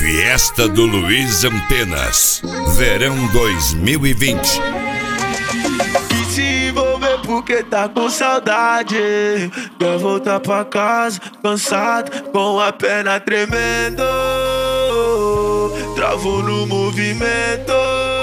Fiesta do Luiz Antenas, verão 2020. E se envolver porque tá com saudade, quer voltar pra casa cansado, com a perna tremendo, travou no movimento.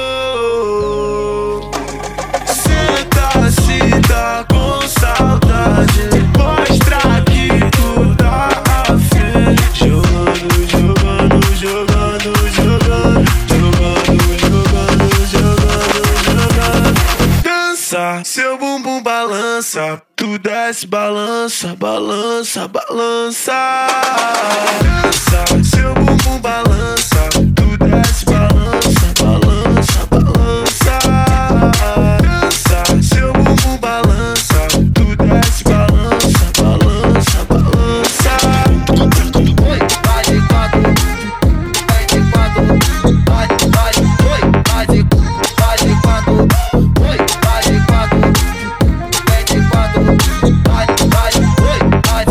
Senta se tá com saudade, mostra que tu tá afim. Jogando, jogando, jogando, jogando, jogando, jogando, jogando. Dança, seu bumbum balança, tu desce, balança, balança, balança. Dança, seu bumbum balança, tu desce, balança, balança, balança. Dança, seu bumbum balança, tu desce, balança, balança, balança. Oi, vai de quatro, vai de quatro, vai, oi, vai de quatro, oi, vai de quatro, vai de quatro, vai, oi, vai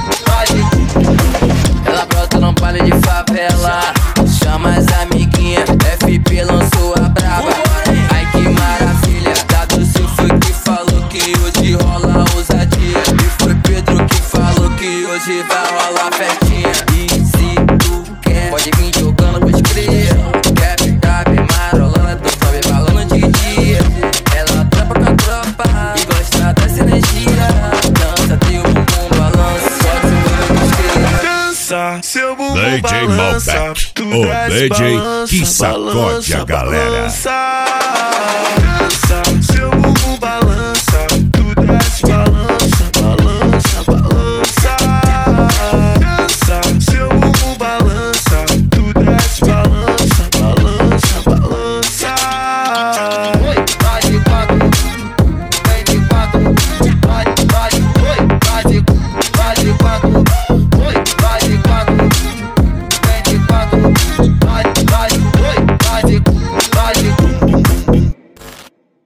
de. Ela brota no baile de favela, chama as amiguinhas, FP lançou a brava. Ai que maravilha, Dado Sil foi que falou que hoje rola ousadia. E foi Pedro que falou que hoje vai rolar festinha. E se tu quer, pode vir jogando, pode crer. Quer ficar bem marolando, tu sobe balando de dia. Ela trampa com a tropa e gosta dessa energia. Dança, teu bumbum balança, só segura. Dança, seu bumbum DJ balança, Malbec, tu o desce, DJ balança, que sacode balança, a galera. balança.